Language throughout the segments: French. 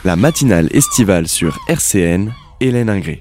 La matinale estivale sur RCN, Hélène Ingré.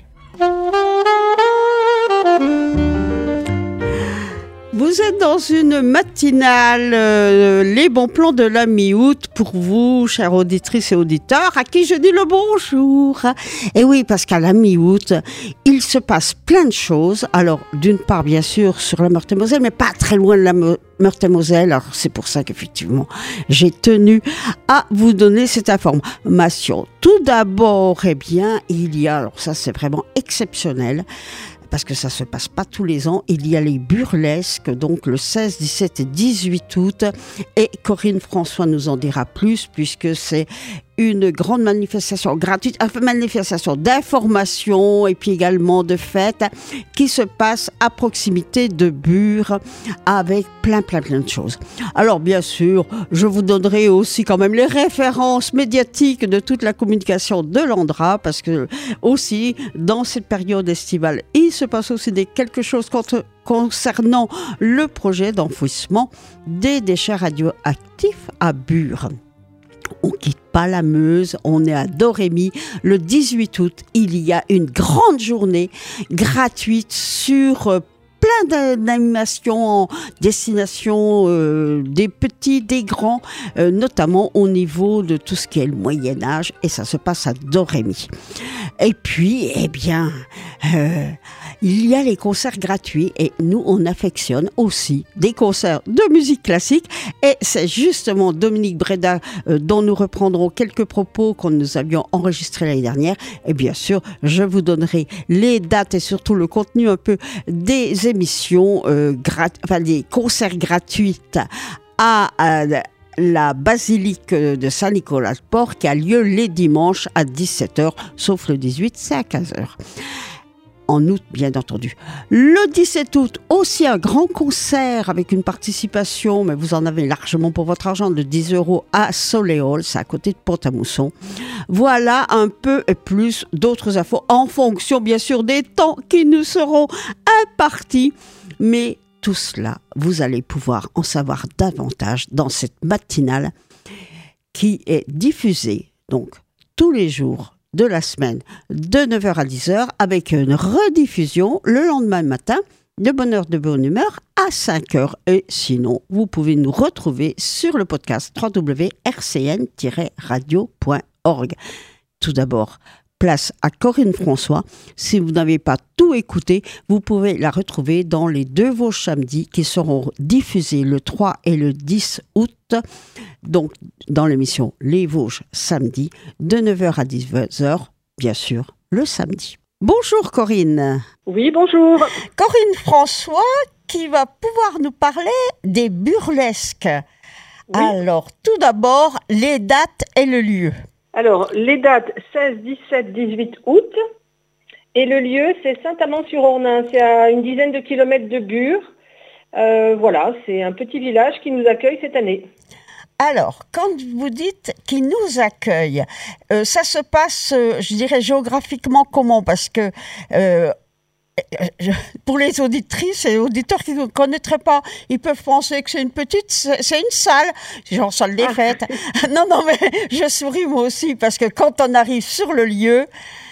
Vous êtes dans une matinale, les bons plans de la mi-août pour vous, chères auditrices et auditeurs, à qui je dis le bonjour. Et oui, parce qu'à la mi-août, il se passe plein de choses. Alors, d'une part, bien sûr, sur la Meurthe-et-Moselle, mais pas très loin de la Meurthe-et-Moselle. Alors, c'est pour ça qu'effectivement, j'ai tenu à vous donner cette information. Tout d'abord, eh bien, il y a, alors ça c'est vraiment exceptionnel, parce que ça se passe pas tous les ans, il y a les burlesques, donc le 16, 17 et 18 août, et Corinne François nous en dira plus, puisque c'est une grande manifestation gratuite, une manifestation d'information et puis également de fête qui se passe à proximité de Bure avec plein de choses. Alors bien sûr, je vous donnerai aussi quand même les références médiatiques de toute la communication de l'Andra, parce que aussi dans cette période estivale, il se passe aussi quelque chose concernant le projet d'enfouissement des déchets radioactifs à Bure. On ne quitte pas la Meuse, on est à Domremy. Le 18 août, il y a une grande journée gratuite sur plein d'animations en destination des petits, des grands, notamment au niveau de tout ce qui est le Moyen-Âge, et ça se passe à Domremy. Et puis, eh bien, il y a les concerts gratuits, et nous, on affectionne aussi des concerts de musique classique, et c'est justement Dominique Breda dont nous reprendrons quelques propos que nous avions enregistrés l'année dernière, et bien sûr, je vous donnerai les dates et surtout le contenu un peu des émissions, des concerts gratuits à la basilique de Saint-Nicolas-de-Port qui a lieu les dimanches à 17h, sauf le 18, c'est à 15h. En août, bien entendu. Le 17 août, aussi un grand concert avec une participation, mais vous en avez largement pour votre argent, de 10 € à Soleol, c'est à côté de Pont-à-Mousson. Voilà un peu et plus d'autres infos, en fonction bien sûr des temps qui nous seront impartis, mais tout cela, vous allez pouvoir en savoir davantage dans cette matinale qui est diffusée donc tous les jours de la semaine de 9h à 10h avec une rediffusion le lendemain matin de bonne heure, de bonne humeur à 5h. Et sinon, vous pouvez nous retrouver sur le podcast www.rcn-radio.org. Tout d'abord, place à Corinne François. Si vous n'avez pas tout écouté, vous pouvez la retrouver dans les 2 Vosges samedis qui seront diffusés le 3 et le 10 août. Donc, dans l'émission Les Vosges samedi, de 9h à 10h, bien sûr, le samedi. Bonjour Corinne. Oui, bonjour. Corinne François qui va pouvoir nous parler des burlesques. Oui. Alors, tout d'abord, les dates et le lieu. Alors, les dates 16, 17, 18 août. Et le lieu, c'est Saint-Amand-sur-Ornain. C'est à une dizaine de kilomètres de Bure. Voilà, c'est un petit village qui nous accueille cette année. Alors, quand vous dites qu'il nous accueille, ça se passe, je dirais, géographiquement comment ? Parce que pour les auditrices et auditeurs qui ne connaîtraient pas, ils peuvent penser que c'est une salle, genre salle des fêtes. Non, mais je souris moi aussi, parce que quand on arrive sur le lieu,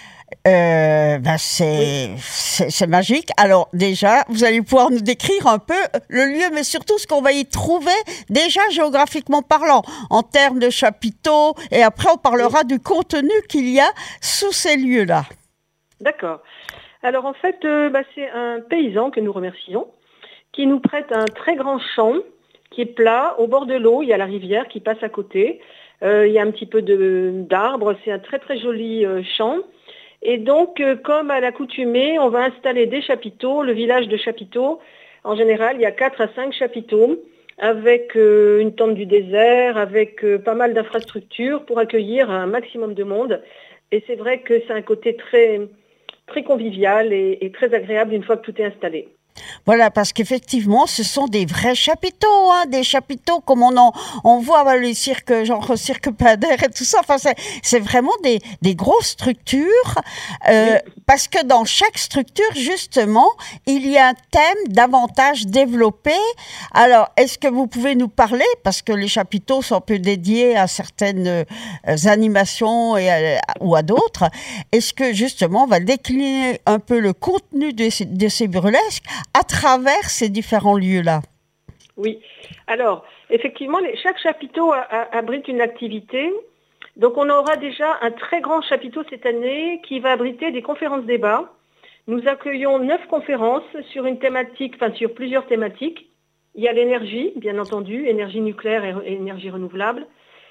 c'est magique. Alors déjà, vous allez pouvoir nous décrire un peu le lieu, mais surtout ce qu'on va y trouver, déjà géographiquement parlant, en termes de chapiteaux, et après on parlera du contenu qu'il y a sous ces lieux-là. D'accord. Alors en fait, c'est un paysan que nous remercions, qui nous prête un très grand champ, qui est plat, au bord de l'eau, il y a la rivière qui passe à côté, il y a un petit peu d'arbres, c'est un très très joli champ. Et donc, comme à l'accoutumée, on va installer des chapiteaux, le village de chapiteaux. En général, il y a 4 à 5 chapiteaux, avec une tente du désert, avec pas mal d'infrastructures pour accueillir un maximum de monde. Et c'est vrai que c'est un côté très, très convivial et très agréable une fois que tout est installé. Voilà, parce qu'effectivement, ce sont des vrais chapiteaux, hein, des chapiteaux comme on voit les cirques, genre Cirque Pinder et tout ça. Enfin, c'est vraiment des grosses structures, parce que dans chaque structure, justement, il y a un thème davantage développé. Alors, est-ce que vous pouvez nous parler, parce que les chapiteaux sont un peu dédiés à certaines animations ou à d'autres, est-ce que justement, on va décliner un peu le contenu de ces burlesques à travers ces différents lieux-là? Oui. Alors, effectivement, chaque chapiteau abrite une activité. Donc, on aura déjà un très grand chapiteau cette année qui va abriter des conférences-débats. Nous accueillons 9 conférences sur une thématique, enfin sur plusieurs thématiques. Il y a l'énergie, bien entendu, énergie nucléaire et énergie renouvelable.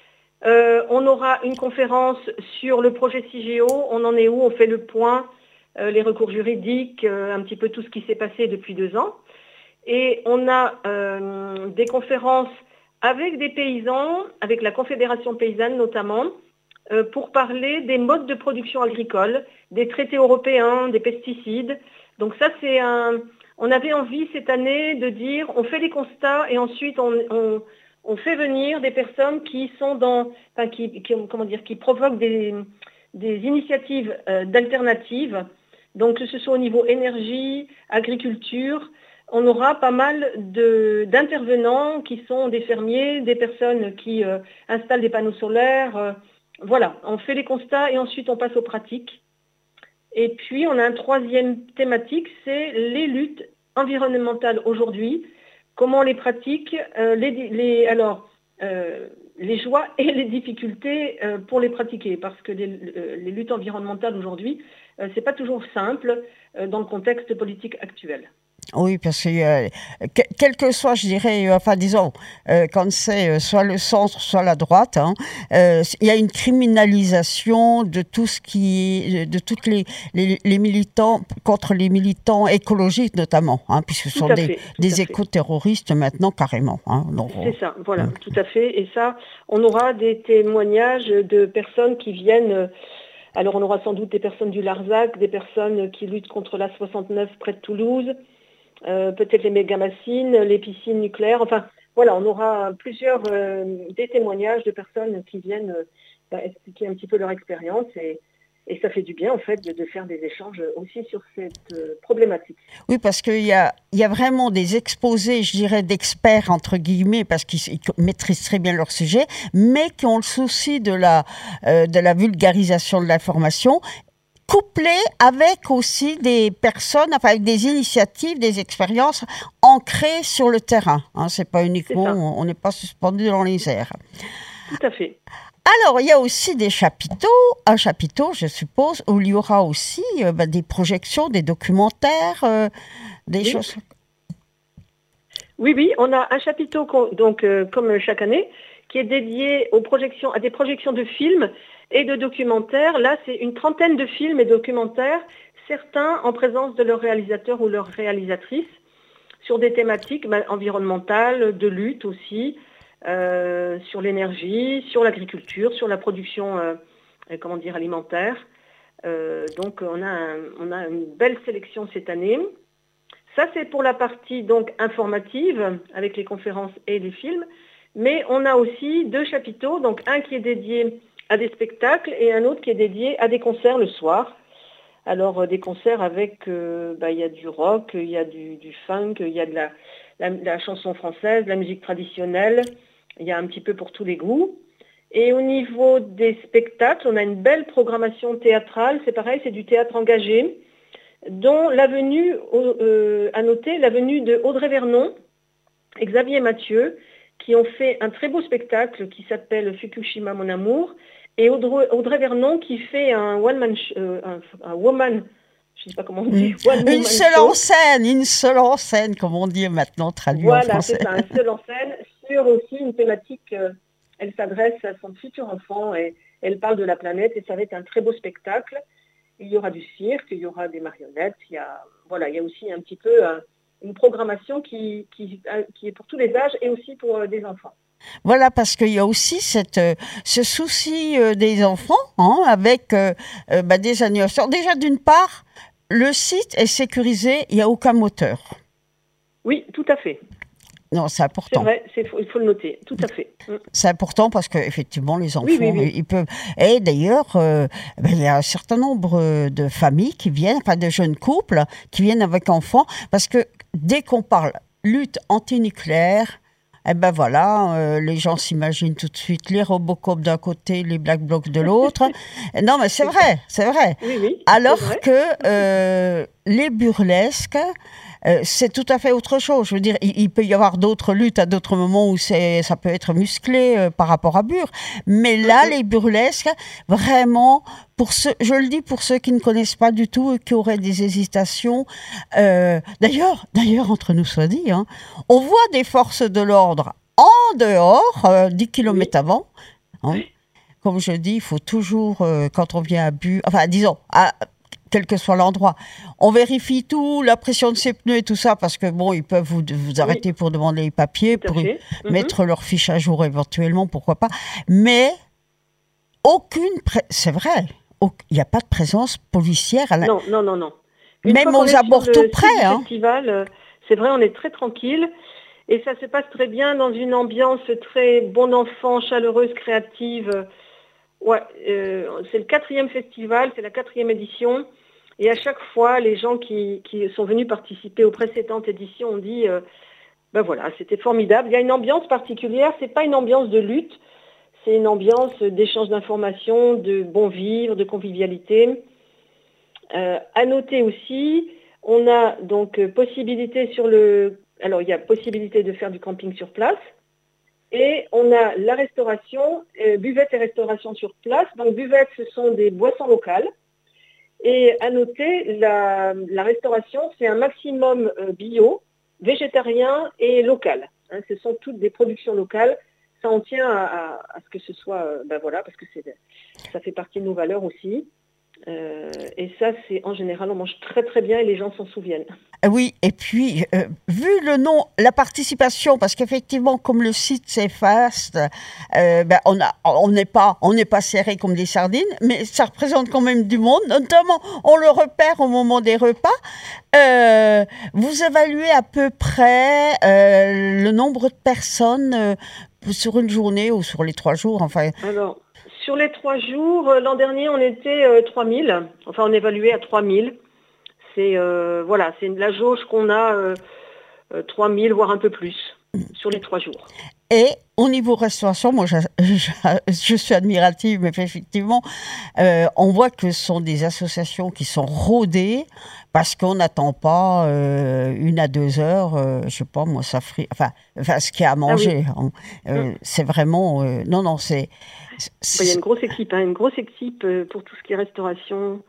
On aura une conférence sur le projet CIGEO. On en est où? On fait le point. Les recours juridiques, un petit peu tout ce qui s'est passé depuis 2 ans. Et on a des conférences avec des paysans, avec la Confédération paysanne notamment, pour parler des modes de production agricole, des traités européens, des pesticides. Donc ça, on avait envie cette année de dire, on fait des constats et ensuite on fait venir des personnes qui sont qui provoquent des initiatives d'alternatives. Donc, que ce soit au niveau énergie, agriculture, on aura pas mal d'intervenants qui sont des fermiers, des personnes qui installent des panneaux solaires. Voilà, on fait les constats et ensuite on passe aux pratiques. Et puis, on a un 3e thématique, c'est les luttes environnementales aujourd'hui. Comment on les pratique, les joies et les difficultés pour les pratiquer. Parce que les luttes environnementales aujourd'hui, c'est pas toujours simple dans le contexte politique actuel. Oui, parce que quel que soit, je dirais, disons, quand c'est soit le centre, soit la droite, hein, il y a une criminalisation de tout ce de toutes les militants, contre les militants écologiques notamment, hein, puisque ce sont des éco-terroristes maintenant carrément. Hein, c'est ça, voilà, tout à fait. Et ça, on aura des témoignages de personnes qui viennent. Alors, on aura sans doute des personnes du Larzac, des personnes qui luttent contre la 69 près de Toulouse. Peut-être les mégamachines, les piscines nucléaires, enfin voilà, on aura des témoignages de personnes qui viennent expliquer un petit peu leur expérience et ça fait du bien en fait de faire des échanges aussi sur cette problématique. Oui, parce qu'il y a vraiment des exposés, je dirais, d'experts entre guillemets, parce qu'ils maîtrisent très bien leur sujet, mais qui ont le souci de la vulgarisation de l'information, couplé avec aussi des personnes, enfin avec des initiatives, des expériences ancrées sur le terrain. Hein, c'est pas uniquement, on n'est pas suspendu dans les airs. Tout à fait. Alors, il y a aussi des chapiteaux, un chapiteau, je suppose, où il y aura aussi des projections, des documentaires, des choses. Oui, on a un chapiteau, donc comme chaque année, qui est dédié à des projections de films et de documentaires. Là, c'est une 30aine de films et documentaires, certains en présence de leur réalisateur ou leur réalisatrice, sur des thématiques environnementales, de lutte aussi, sur l'énergie, sur l'agriculture, sur la production alimentaire. Donc, on a une belle sélection cette année. Ça, c'est pour la partie donc informative, avec les conférences et les films. Mais on a aussi 2 chapiteaux, donc un qui est dédié à des spectacles et un autre qui est dédié à des concerts le soir. Alors des concerts avec, il y a du rock, il y a du funk, il y a de la chanson française, de la musique traditionnelle, il y a un petit peu pour tous les goûts. Et au niveau des spectacles, on a une belle programmation théâtrale, c'est pareil, c'est du théâtre engagé, dont à noter la venue de Audrey Vernon et Xavier Mathieu, qui ont fait un très beau spectacle qui s'appelle Fukushima mon amour, et Audrey Vernon qui fait un woman, je ne sais pas comment on dit. Une seule en scène, comme on dit maintenant, traduit en français. Voilà, c'est ça, un seul en scène, sur aussi une thématique, elle s'adresse à son futur enfant et elle parle de la planète et ça va être un très beau spectacle. Il y aura du cirque, il y aura des marionnettes, il y a aussi un petit peu une programmation qui est pour tous les âges et aussi pour des enfants. Voilà, parce qu'il y a aussi ce souci des enfants avec des animations. Déjà, d'une part, le site est sécurisé, il n'y a aucun moteur. Oui, tout à fait. Non, c'est C'est important. vrai, il faut le noter, tout à fait. C'est important parce qu'effectivement, les enfants, Oui. ils peuvent... Et d'ailleurs, il y a un certain nombre de familles qui viennent, enfin de jeunes couples, qui viennent avec enfants, parce que dès qu'on parle lutte antinucléaire, eh ben voilà, les gens s'imaginent tout de suite les Robocop d'un côté, les Black Blocs de l'autre. Non, mais c'est vrai, c'est vrai. Oui, Alors c'est vrai. que les burlesques, c'est tout à fait autre chose. Je veux dire, il peut y avoir d'autres luttes à d'autres moments où ça peut être musclé par rapport à Bure. Mais là, les burlesques, vraiment, je le dis pour ceux qui ne connaissent pas du tout et qui auraient des hésitations. D'ailleurs, entre nous soit dit, hein, on voit des forces de l'ordre en dehors, 10 kilomètres avant. Hein. Comme je dis, il faut toujours, quand on vient à Bure, enfin, disons, quel que soit l'endroit. On vérifie tout, la pression de ses pneus et tout ça, parce que bon, ils peuvent vous arrêter pour demander les papiers, Tout à pour fait. mettre leur fiche à jour éventuellement, pourquoi pas. Mais c'est vrai, il n'y a pas de présence policière. Non. Une Même fois qu'on aux est sur abords le tout site près. du Hein. festival, c'est vrai, on est très tranquille. Et ça se passe très bien dans une ambiance très bon enfant, chaleureuse, créative. Ouais, c'est le 4e festival, c'est la 4e édition. Et à chaque fois, les gens qui sont venus participer aux précédentes éditions ont dit, ben voilà, c'était formidable. Il y a une ambiance particulière, c'est pas une ambiance de lutte, c'est une ambiance d'échange d'informations, de bon vivre, de convivialité. À noter aussi, on a donc possibilité alors il y a possibilité de faire du camping sur place. Et on a la restauration, buvette et restauration sur place. Donc buvette, ce sont des boissons locales. Et à noter, la restauration, c'est un maximum bio, végétarien et local. Hein, ce sont toutes des productions locales. Ça en tient à ce que ce soit, ben voilà, parce que ça fait partie de nos valeurs aussi. Et ça, c'est en général, on mange très très bien et les gens s'en souviennent. Oui, et puis, vu le nom, la participation, parce qu'effectivement, comme le site c'est fast, on n'est pas serré comme des sardines, mais ça représente quand même du monde, notamment, on le repère au moment des repas. Vous évaluez à peu près le nombre de personnes sur une journée ou sur les 3 jours, enfin. Alors, sur les 3 jours, l'an dernier, on était 3000. Enfin, on évaluait à 3000. C'est c'est la jauge qu'on a 3000, voire un peu plus, sur les 3 jours. Et au niveau restauration, moi, je suis admirative, mais effectivement, on voit que ce sont des associations qui sont rodées parce qu'on n'attend pas 1 à 2 heures, je sais pas, moi, ça frit, enfin, ce qu'il y a à manger. Ah oui. C'est vraiment, non, il y a une grosse équipe, une grosse équipe pour tout ce qui est restauration.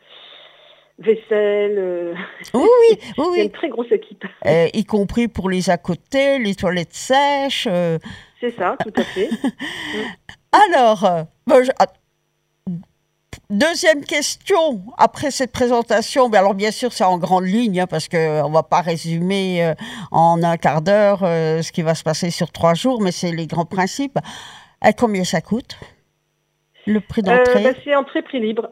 Vaisselle. Oui. Il y a une très grosse équipe. Y compris pour les à côté, les toilettes sèches. C'est ça, tout à fait. Alors, deuxième question, après cette présentation, mais alors bien sûr c'est en grande ligne, parce qu'on ne va pas résumer en un quart d'heure ce qui va se passer sur 3 jours, mais c'est les grands principes. Et combien ça coûte? Le prix d'entrée? C'est entrée prix libre.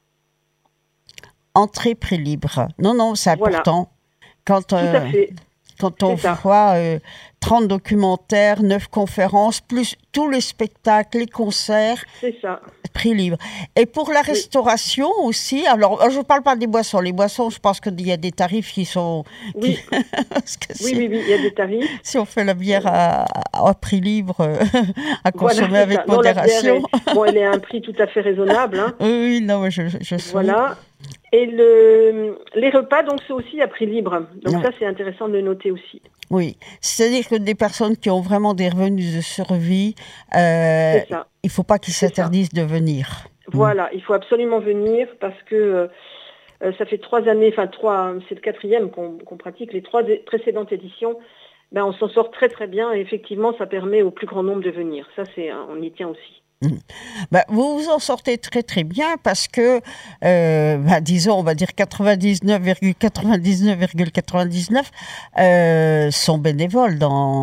Entrée prix libre. Non, c'est important. Voilà. Tout à fait. Quand on voit 30 documentaires, 9 conférences, plus tous les spectacles, les concerts. C'est ça. Prix libre. Et pour la restauration aussi, alors je ne parle pas des boissons. Les boissons, je pense qu'il y a des tarifs qui sont... Oui, il y a des tarifs. Si on fait la bière à prix libre, à consommer avec modération. Elle est à un prix tout à fait raisonnable. Hein. Oui, non, je sais. Voilà. Et les repas, donc, c'est aussi à prix libre. Donc ça, c'est intéressant de le noter aussi. Oui, c'est-à-dire que des personnes qui ont vraiment des revenus de survie, il ne faut pas qu'ils s'interdisent de venir. Voilà, il faut absolument venir parce que ça fait 3 années, c'est le 4e qu'on pratique, les 3 précédentes éditions, on s'en sort très très bien et effectivement, ça permet au plus grand nombre de venir. Ça, on y tient aussi. Vous vous en sortez très très bien parce que, disons, on va dire 99,99,99 sont bénévoles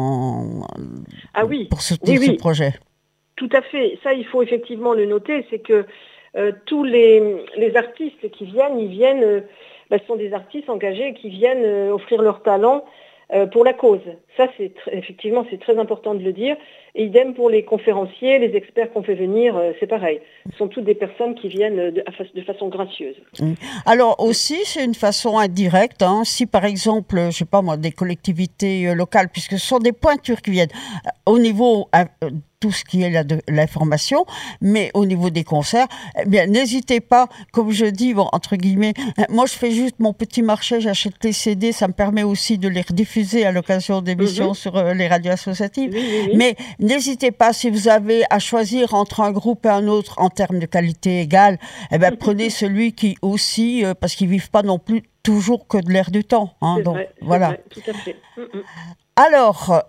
pour soutenir ce projet. Tout à fait. Ça, il faut effectivement le noter, c'est que tous les artistes qui viennent, ce sont des artistes engagés qui viennent offrir leur talent pour la cause. Ça, effectivement, c'est très important de le dire. Et idem pour les conférenciers, les experts qu'on fait venir, c'est pareil. Ce sont toutes des personnes qui viennent de façon gracieuse. Alors aussi, c'est une façon indirecte. Si par exemple, je sais pas moi, des collectivités locales, puisque ce sont des pointures qui viennent au niveau tout ce qui est de l'information, mais au niveau des concerts, eh bien, n'hésitez pas, comme je dis, bon, entre guillemets, moi je fais juste mon petit marché, j'achète les CD, ça me permet aussi de les rediffuser à l'occasion d'émissions sur les radios associatives. Oui. Mais n'hésitez pas, si vous avez à choisir entre un groupe et un autre en termes de qualité égale, eh bien, prenez celui qui aussi, parce qu'ils ne vivent pas non plus toujours que de l'air du temps. C'est donc, vrai, voilà. vrai, tout à fait. Alors,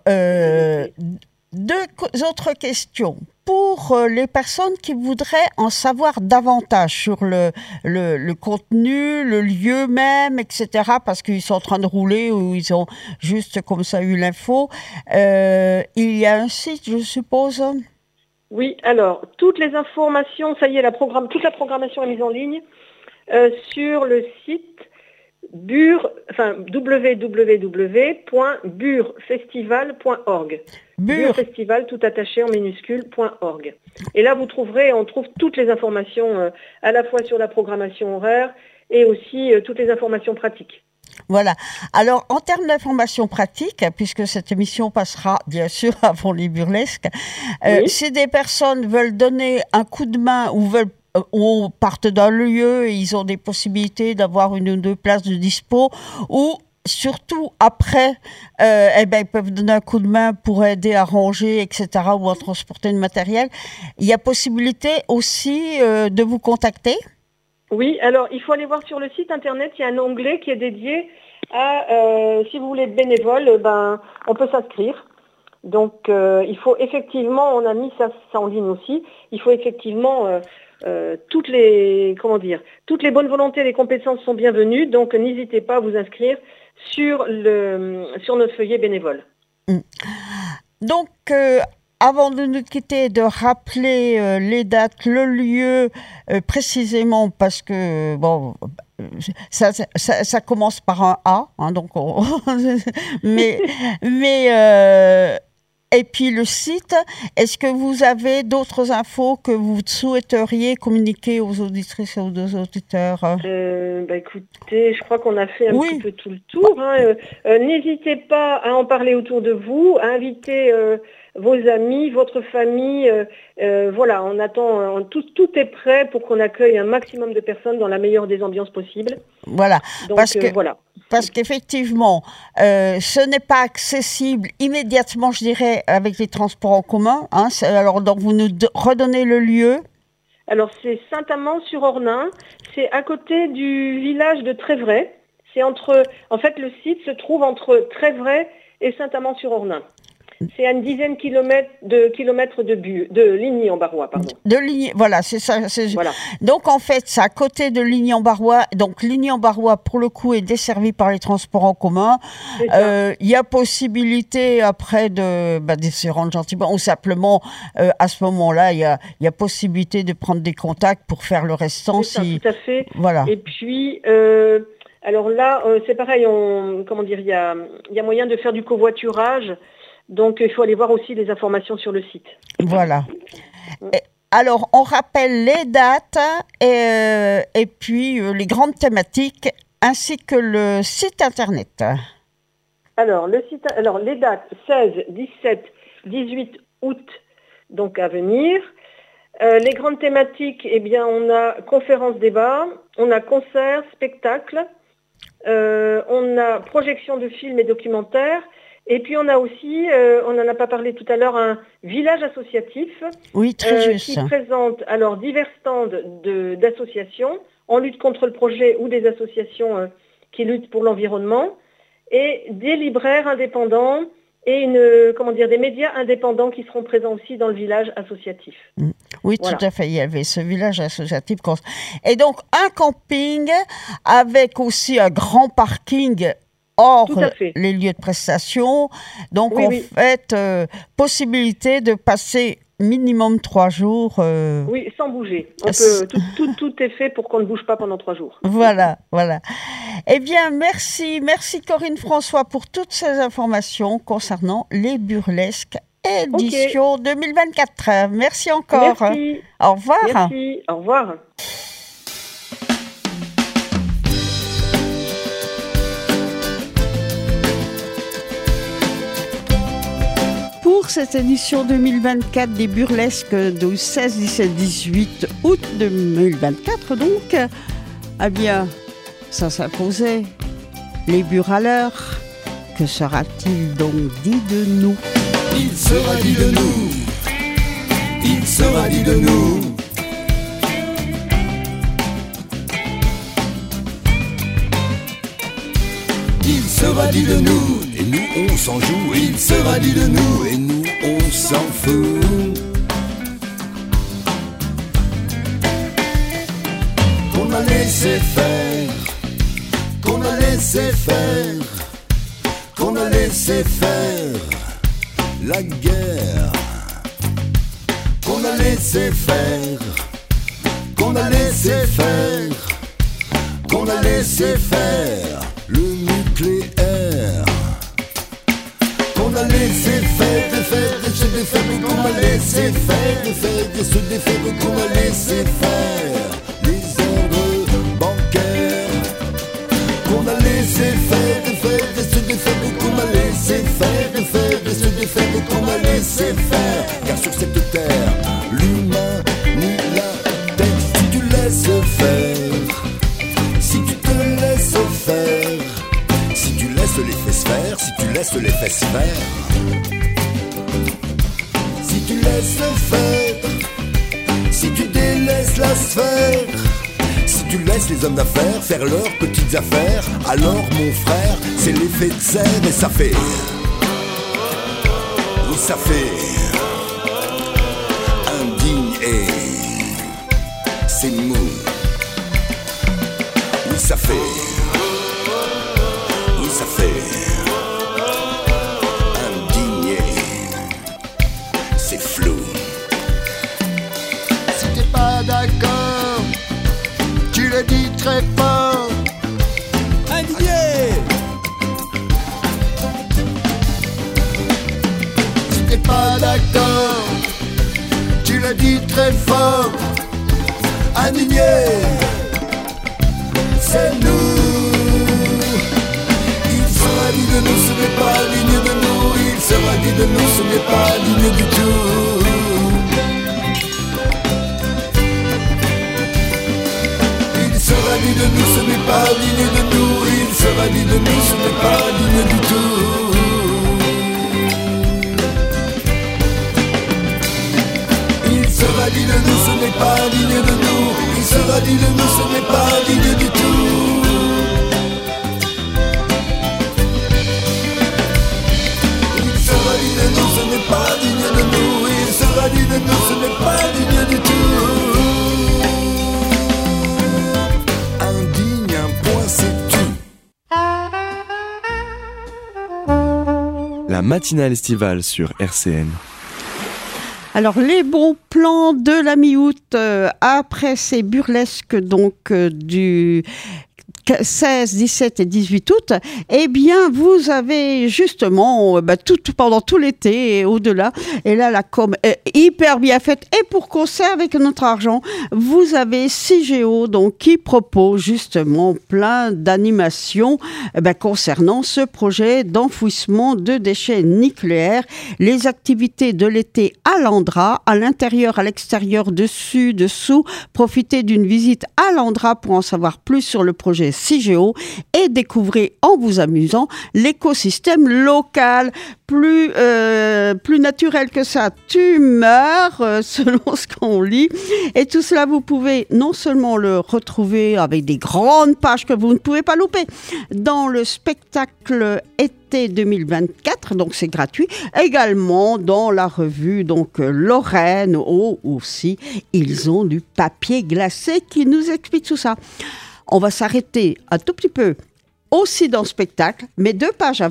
deux autres questions. Pour les personnes qui voudraient en savoir davantage sur le contenu, le lieu même, etc., parce qu'ils sont en train de rouler ou ils ont juste comme ça eu l'info, il y a un site, je suppose. Oui, alors, toutes les informations, ça y est, toute la programmation est mise en ligne sur le site www.burfestival.org. Burfestival tout attaché en minuscule.org. Et là, on trouve toutes les informations à la fois sur la programmation horaire et aussi toutes les informations pratiques. Voilà. Alors, en termes d'informations pratiques, puisque cette émission passera bien sûr avant les burlesques, si des personnes veulent donner un coup de main ou partent d'un lieu et ils ont des possibilités d'avoir une ou deux places de dispo, ou surtout après, ils peuvent donner un coup de main pour aider à ranger, etc., ou à transporter le matériel. Il y a possibilité aussi de vous contacter? Oui, alors il faut aller voir sur le site internet, il y a un onglet qui est dédié à, si vous voulez être bénévole, on peut s'inscrire. Donc il faut effectivement, on a mis ça en ligne aussi, il faut effectivement toutes les bonnes volontés, les compétences sont bienvenues, donc n'hésitez pas à vous inscrire sur notre feuillet bénévole. Donc avant de nous quitter, de rappeler les dates, le lieu précisément, parce que bon, ça commence par un A, donc et puis le site. Est-ce que vous avez d'autres infos que vous souhaiteriez communiquer aux auditrices et aux auditeurs? Écoutez, je crois qu'on a fait un petit peu tout le tour. N'hésitez pas à en parler autour de vous, à inviter vos amis, votre famille. Voilà, on attend, tout est prêt pour qu'on accueille un maximum de personnes dans la meilleure des ambiances possibles. Voilà, donc, parce qu'effectivement, ce n'est pas accessible immédiatement, je dirais, avec les transports en commun. Alors, donc, vous nous redonnez le lieu. Alors, c'est Saint-Amand-sur-Ornain. C'est à côté du village de Trévray. En fait, le site se trouve entre Trévray et Saint-Amand-sur-Ornain. C'est à une dizaine de kilomètres de Ligny-en-Barrois, pardon. De Ligny, voilà, c'est ça. Voilà. Donc, en fait, c'est à côté de Ligny-en-Barrois. Donc, Ligny-en-Barrois, pour le coup, est desservi par les transports en commun. Il y a possibilité, après, de s'y rendre gentiment, ou simplement, à ce moment-là, il y a possibilité de prendre des contacts pour faire le restant. C'est ça, tout à fait. Voilà. Et puis... alors là, c'est pareil, il y a moyen de faire du covoiturage. Donc, il faut aller voir aussi les informations sur le site. Voilà. Alors, on rappelle les dates et puis les grandes thématiques ainsi que le site internet. Alors, les dates 16, 17, 18 août, donc à venir. Les grandes thématiques, on a conférences-débats, on a concerts, spectacles, on a projection de films et documentaires. Et puis on a aussi, on n'en a pas parlé tout à l'heure, un village associatif qui présente alors divers stands d'associations en lutte contre le projet ou des associations qui luttent pour l'environnement et des libraires indépendants et des médias indépendants qui seront présents aussi dans le village associatif. Oui, voilà. Tout à fait, il y avait ce village associatif. Et donc un camping avec aussi un grand parking hors les lieux de prestation. Donc, fait, possibilité de passer minimum 3 jours. Oui, sans bouger. Tout est fait pour qu'on ne bouge pas pendant 3 jours. Voilà. Eh bien, merci Corinne François pour toutes ces informations concernant les burlesques édition 2024. Merci encore. Merci. Au revoir. Merci, au revoir. Pour cette édition 2024 des burlesques du 16, 17, 18 août 2024, donc, eh bien, ça s'imposait. Les buraleurs, que sera-t-il donc dit de nous? Il sera dit de nous, il sera dit de nous. Il sera dit de nous, et nous on s'en joue. Il sera dit de nous, et nous on s'en fout. Qu'on a laissé faire, qu'on a laissé faire, qu'on a laissé faire la guerre, qu'on a laissé faire, qu'on a laissé faire, qu'on a laissé faire le nucléaire, qu'on a laissé faire et se défaire, mais qu'on a laissé faire et se défaire, qu'on a laissé faire les ordres bancaires, qu'on a laissé faire et se défaire, mais qu'on a laissé faire et se défaire, mais qu'on a laissé faire, car sur cette terre, l'humain ni la terre, si tu laisses faire, si tu te laisses faire, si tu laisses les fesses faire, si tu laisses les fesses faire, si tu laisses faire, si tu délaisses la sphère, si tu laisses les hommes d'affaires faire leurs petites affaires, alors mon frère, c'est l'effet de serre et ça fait, oui ça fait, indigne et c'est mou, oui ça fait, oui ça fait, indigné, c'est flou. Si t'es pas d'accord, tu le dis très fort, indigné. Si t'es pas d'accord, tu le dis très fort, indigné. C'est nous. Il sera dit de nous, ce n'est pas digne de nous. Il sera dit de nous, ce n'est pas digne du tout. Il sera dit de nous, ce n'est pas digne de nous. Il sera dit de nous, ce n'est pas digne du tout. Il sera dit de nous, ce n'est pas digne de nous. Il sera dit de nous, ce n'est pas digne du tout. Il sera dit de nous, ce n'est pas digne de nous. Il sera dit de nous, ce n'est pas digne du tout. Indigne, un point, c'est tout. La matinale estivale sur RCN. Alors, les bons plans de la mi-août, après ces burlesques donc du 16, 17 et 18 août, eh bien, vous avez justement, pendant tout l'été et au-delà, et là, la com est hyper bien faite. Et pour concert avec notre argent, vous avez CIGEO, donc, qui propose justement plein d'animations concernant ce projet d'enfouissement de déchets nucléaires. Les activités de l'été à l'Andra, à l'intérieur, à l'extérieur, dessus, dessous. Profitez d'une visite à l'Andra pour en savoir plus sur le projet CIGEO et découvrez en vous amusant l'écosystème local. Plus naturel que ça, tu meurs, selon ce qu'on lit. Et tout cela, vous pouvez non seulement le retrouver avec des grandes pages que vous ne pouvez pas louper dans le spectacle été 2024, donc c'est gratuit, également dans la revue donc Lorraine, aussi, ils ont du papier glacé qui nous explique tout ça. On va s'arrêter un tout petit peu aussi dans le spectacle, mais 2 pages avant,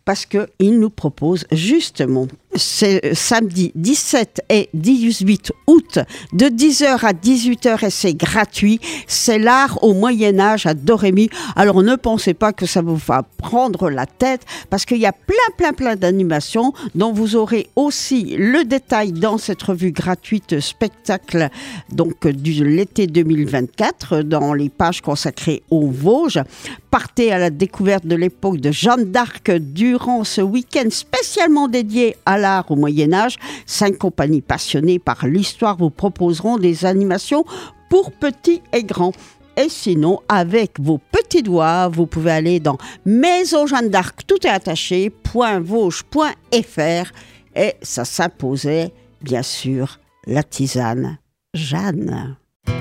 parce qu'il nous propose justement c'est samedi 17 et 18 août de 10h à 18h et c'est gratuit. C'est l'art au Moyen-Âge à Dorémy. Alors ne pensez pas que ça vous va prendre la tête parce qu'il y a plein d'animations dont vous aurez aussi le détail dans cette revue gratuite spectacle donc de l'été 2024 dans les pages consacrées aux Vosges. Partez à la découverte de l'époque de Jeanne d'Arc durant ce week-end spécialement dédié à l'art au Moyen-Âge. 5 compagnies passionnées par l'histoire vous proposeront des animations pour petits et grands. Et sinon, avec vos petits doigts, vous pouvez aller dans Maison Jeanne d'Arc, tout est attaché, .vosges.fr et ça s'imposait, bien sûr, la tisane Jeanne.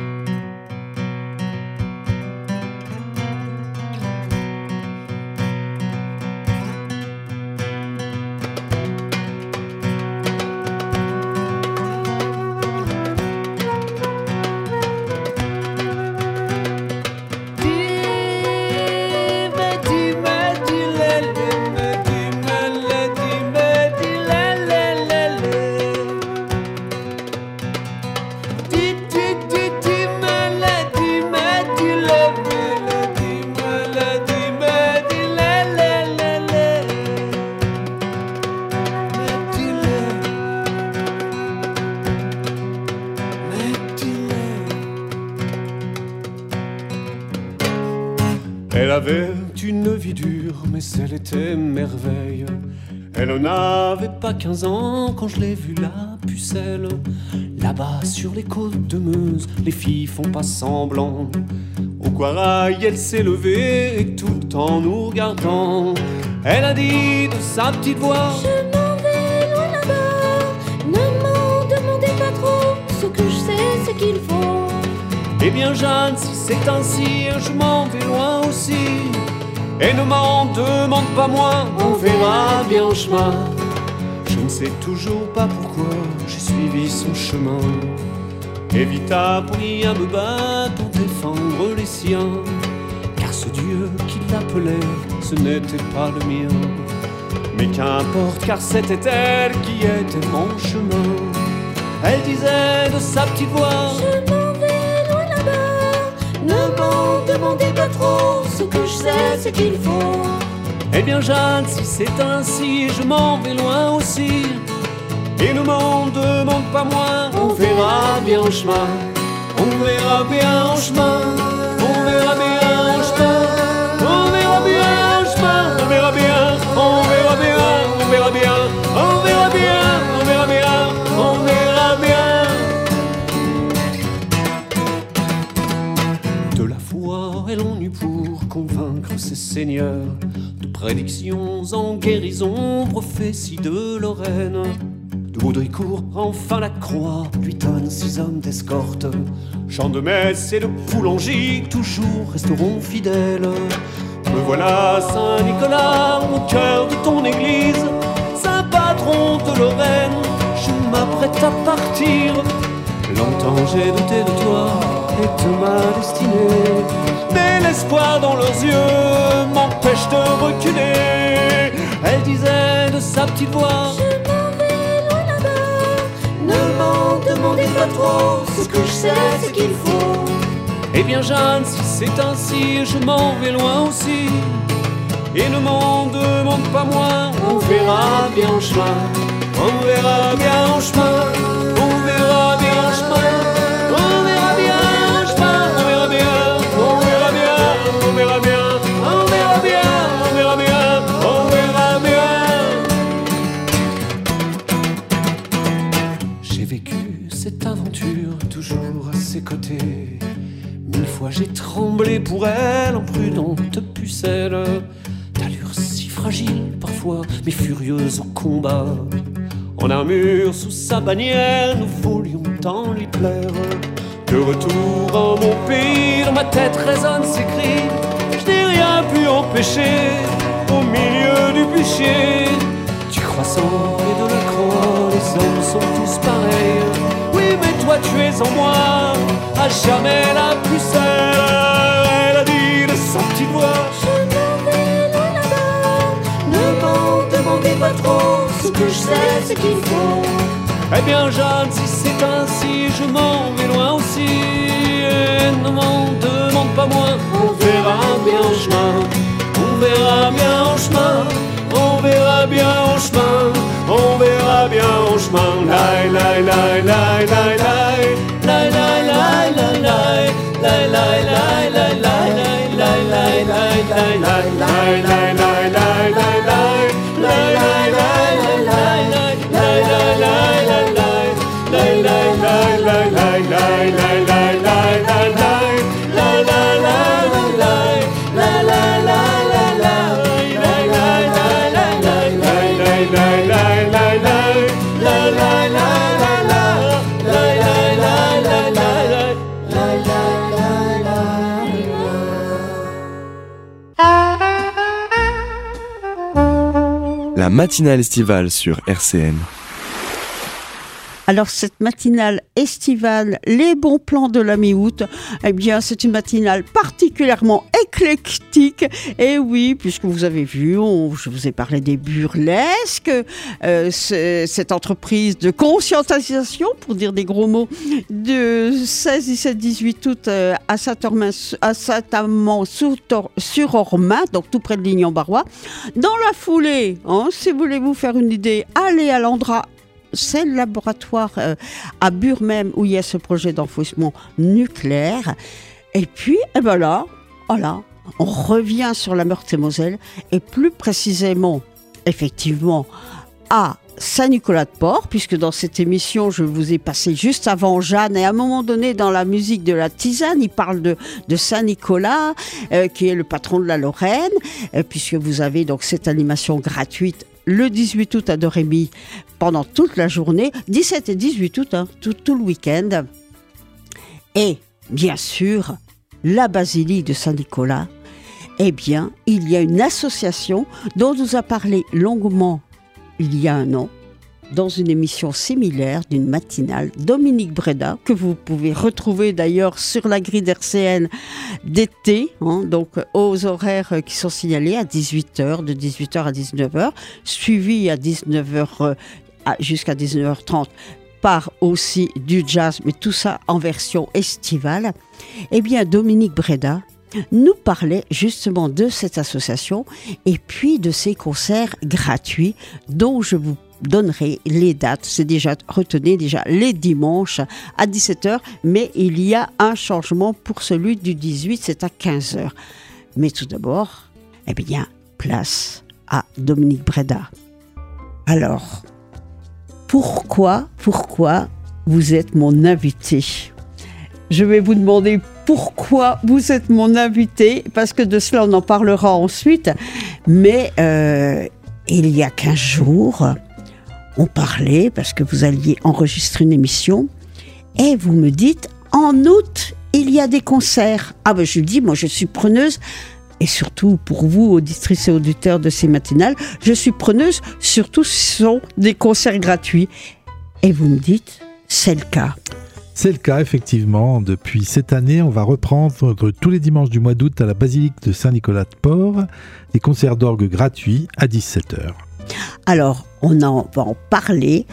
Elle avait une vie dure, mais elle était merveille. Elle n'avait pas 15 ans quand je l'ai vue, la pucelle. Là-bas sur les côtes de Meuse, les filles font pas semblant. Au Quarail, elle s'est levée et tout en nous regardant, elle a dit de sa petite voix: je m'en vais loin là-bas, ne m'en demandez pas trop, ce que je sais c'est qu'il faut. Eh bien Jeanne, si c'est ainsi, je m'en vais loin aussi. Et ne m'en demande pas moins, on verra bien en chemin. Je ne sais toujours pas pourquoi j'ai suivi son chemin. Et vite appris à me battre pour défendre les siens. Car ce Dieu qui l'appelait, ce n'était pas le mien. Mais qu'importe, car c'était elle qui était mon chemin. Elle disait de sa petite voix: je m'en vais loin là-bas, ne m'en demandez pas trop, ce que je sais c'est qu'il faut. Eh bien Jeanne, si c'est ainsi, je m'en vais loin aussi. Et ne m'en demande pas moins, on verra bien en chemin. On verra bien en chemin, on verra bien en chemin. On verra bien en chemin, on verra bien, on verra bien, on verra bien, on verra bien, on verra bien, on verra bien. De la foi, elle en eut pour convaincre ses seigneurs. De prédictions en guérison, prophéties de Lorraine. De Baudricourt, enfin la croix lui donne 6 hommes d'escorte. Chants de messe et de Poulangy toujours resteront fidèles. Me voilà Saint-Nicolas, au cœur de ton église. Saint patron de Lorraine, je m'apprête à partir. Longtemps j'ai douté de toi et de ma destinée, mais l'espoir dans leurs yeux m'empêche de reculer. Elle disait de sa petite voix: je m'en vais loin là-bas, ne m'en demandez pas trop, ce que je sais c'est qu'il faut. Eh bien Jeanne, si c'est ainsi, je m'en vais loin aussi. Et ne m'en demande pas moins, on verra bien en chemin. On verra bien en chemin, on verra bien en chemin. On verra bien en chemin, on verra bien, on verra bien, on verra bien, on verra bien, on verra bien, on verra bien. J'ai vécu cette aventure toujours à ses côtés. 1000 fois j'ai tremblé pour elle, en prudente pucelle. D'allure si fragile parfois, mais furieuse au combat. En armure sous sa bannière, nous voulions tant lui plaire. De retour en mon pays, dans ma tête résonnent ses cris. Je n'ai rien pu empêcher, au milieu du bûcher. Du croissant et de la croix, les hommes sont tous pareils. Oui, mais toi tu es en moi, à jamais la pucelle. Elle a dit de sa petite voix: je m'en vais loin là-bas, ne m'en pas trop. Ce que je sais, c'est qu'il faut. Eh bien Jeanne, si c'est ainsi, je m'en vais loin aussi. Et ne m'en demande pas moins. On verra bien en chemin. On verra bien en chemin. On verra bien en chemin. On verra bien en chemin. Lai lai lai lai lai lai. Lai lai lai lai lai. Lai lai lai lai lai lai lai lai lai lai lai lai lai lai lai lai lai. Lai lai lai lai lai lai. Lai lai lai lai lai. Lai lai lai lai lai lai lai lai lai lai. Lai lai lai lai lai. Lai lai lai lai lai. Lai lai lai lai lai. Lai lai lai lai lai lai. Lai lai lai lai lai. Lai lai lai lai lai. Lai lai lai lai. La matinale estivale sur RCN. Alors cette matinale estivale, les bons plans de la mi-août, eh bien c'est une matinale particulièrement éclectique. Et oui, puisque vous avez vu, je vous ai parlé des burlesques, cette entreprise de conscientisation, pour dire des gros mots, de 16, 17, 18 août à Saint-Amand-sur-Ormain, donc tout près de Lignon-Barrois. Dans la foulée, si vous voulez vous faire une idée, allez à l'Andra. C'est le laboratoire à Bure même où il y a ce projet d'enfouissement nucléaire. Et puis, là, voilà, on revient sur la Meurthe-et-Moselle et plus précisément, effectivement, à Saint-Nicolas-de-Port, puisque dans cette émission, je vous ai passé juste avant Jeanne, et à un moment donné, dans la musique de la tisane, il parle de Saint-Nicolas, qui est le patron de la Lorraine, puisque vous avez donc cette animation gratuite le 18 août à Domremy pendant toute la journée, 17 et 18 août, tout le week-end. Et bien sûr, la basilique de Saint-Nicolas, eh bien, il y a une association dont nous a parlé longuement il y a un an, dans une émission similaire d'une matinale, Dominique Breda, que vous pouvez retrouver d'ailleurs sur la grille d'RCN d'été, donc aux horaires qui sont signalés à 18h, de 18h à 19h, suivi à 19h jusqu'à 19h30 par aussi du jazz, mais tout ça en version estivale. Eh bien, Dominique Breda nous parlait justement de cette association et puis de ces concerts gratuits dont je vous donnerai les dates. C'est déjà, retenez déjà les dimanches à 17h, mais il y a un changement pour celui du 18, c'est à 15h. Mais tout d'abord, eh bien, place à Dominique Breda. Alors, pourquoi vous êtes mon invité ? Je vais vous demander pourquoi vous êtes mon invité, parce que de cela on en parlera ensuite. Mais il y a 15 jours, on parlait, parce que vous alliez enregistrer une émission, et vous me dites, en août, il y a des concerts. Ah ben je dis, moi je suis preneuse, et surtout pour vous, auditrices et auditeurs de ces matinales, je suis preneuse, surtout ce sont des concerts gratuits. Et vous me dites, c'est le cas. C'est le cas, effectivement. Depuis cette année, on va reprendre tous les dimanches du mois d'août à la basilique de Saint-Nicolas-de-Port des concerts d'orgue gratuits à 17h. Alors, on va en parler,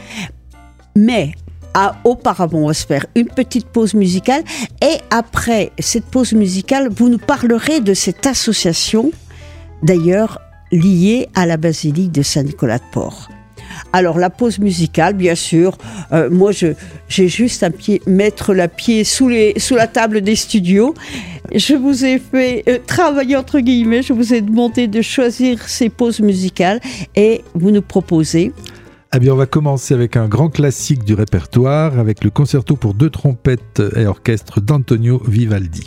mais auparavant, on va se faire une petite pause musicale. Et après cette pause musicale, vous nous parlerez de cette association, d'ailleurs liée à la basilique de Saint-Nicolas-de-Port. Alors la pause musicale, bien sûr, moi j'ai juste à mettre la pied sous la table des studios. Je vous ai fait travailler entre guillemets, je vous ai demandé de choisir ces pauses musicales et vous nous proposez. Eh bien, on va commencer avec un grand classique du répertoire, avec le concerto pour 2 trompettes et orchestre d'Antonio Vivaldi.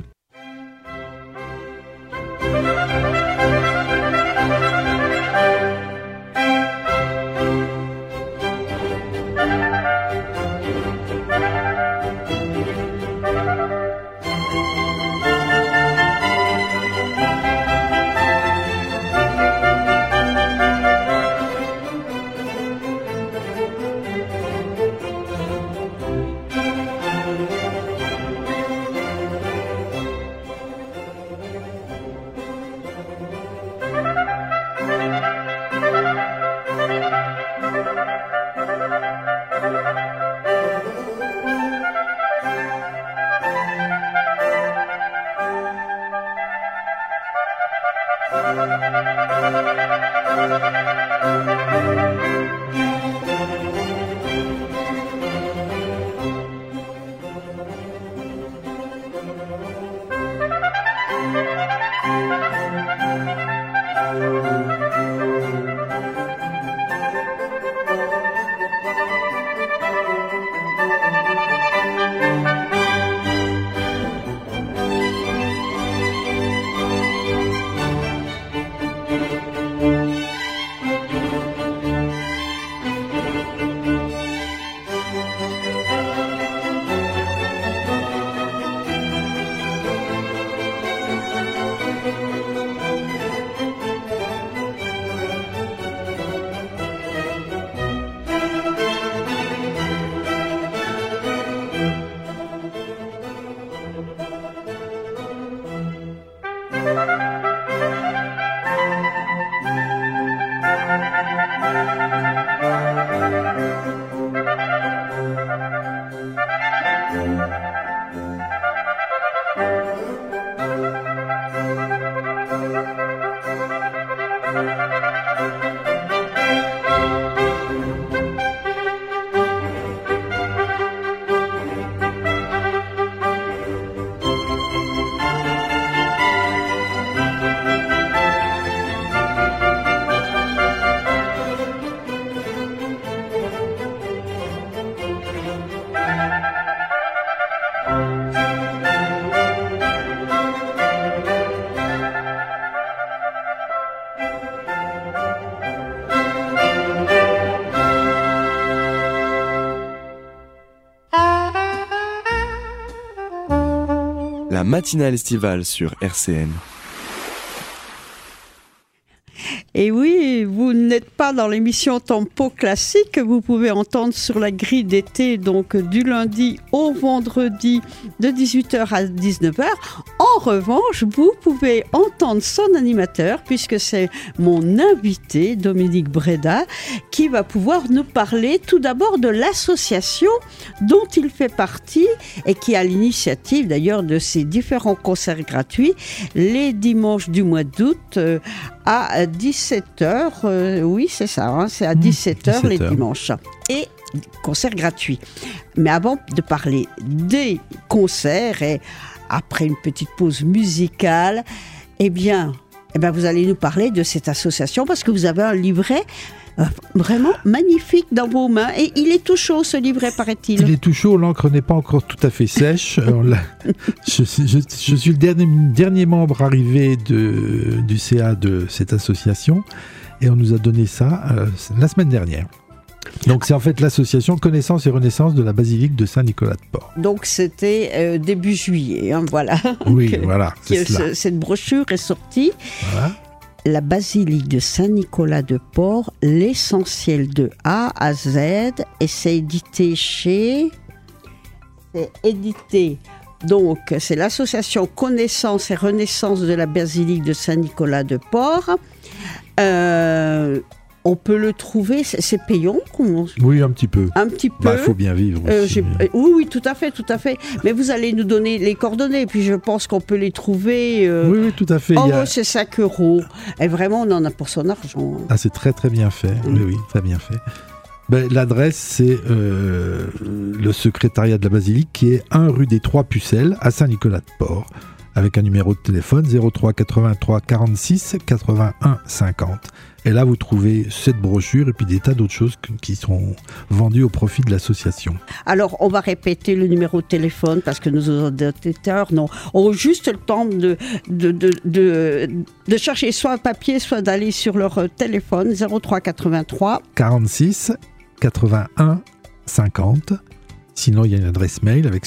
la matinale estivale sur RCN. Et oui, vous n'êtes pas dans l'émission Tempo Classique que vous pouvez entendre sur la grille d'été, donc du lundi au vendredi de 18h à 19h. En revanche, vous pouvez entendre son animateur, puisque c'est mon invité, Dominique Breda, qui va pouvoir nous parler tout d'abord de l'association dont il fait partie et qui a l'initiative d'ailleurs de ces différents concerts gratuits les dimanches du mois d'août à 17h, oui c'est ça, hein, c'est à 17h les dimanches. Et concert gratuit. Mais avant de parler des concerts et après une petite pause musicale, eh bien vous allez nous parler de cette association parce que vous avez un livret vraiment magnifique dans vos mains et il est tout chaud ce livret, paraît-il. Il est tout chaud, l'encre n'est pas encore tout à fait sèche. Je suis le dernier membre arrivé du CA de cette association et on nous a donné ça la semaine dernière. Donc c'est en fait l'association Connaissance et Renaissance de la Basilique de Saint-Nicolas-de-Port. Donc c'était début juillet, hein, voilà. Oui, voilà, c'est cela. Cette brochure est sortie. Voilà. La basilique de Saint-Nicolas-de-Port, l'essentiel de A à Z, et c'est édité donc c'est l'association Connaissance et Renaissance de la basilique de Saint-Nicolas-de-Port. On peut le trouver, c'est payant. Oui, un petit peu. Un petit peu. Il faut bien vivre aussi. Oui, tout à fait. Mais vous allez nous donner les coordonnées, puis je pense qu'on peut les trouver. Oui, tout à fait. C'est 5 €. Et vraiment, on en a pour son argent. Ah, c'est très très bien fait. Oui, très bien fait. L'adresse, c'est le secrétariat de la basilique, qui est 1 rue des Trois Pucelles, à Saint-Nicolas-de-Port, avec un numéro de téléphone 03 83 46 81 50. Et là, vous trouvez cette brochure et puis des tas d'autres choses qui sont vendues au profit de l'association. Alors, on va répéter le numéro de téléphone parce que nos auditeurs ont juste le temps de chercher soit un papier, soit d'aller sur leur téléphone. 03 83 46 81 50. Sinon, il y a une adresse mail avec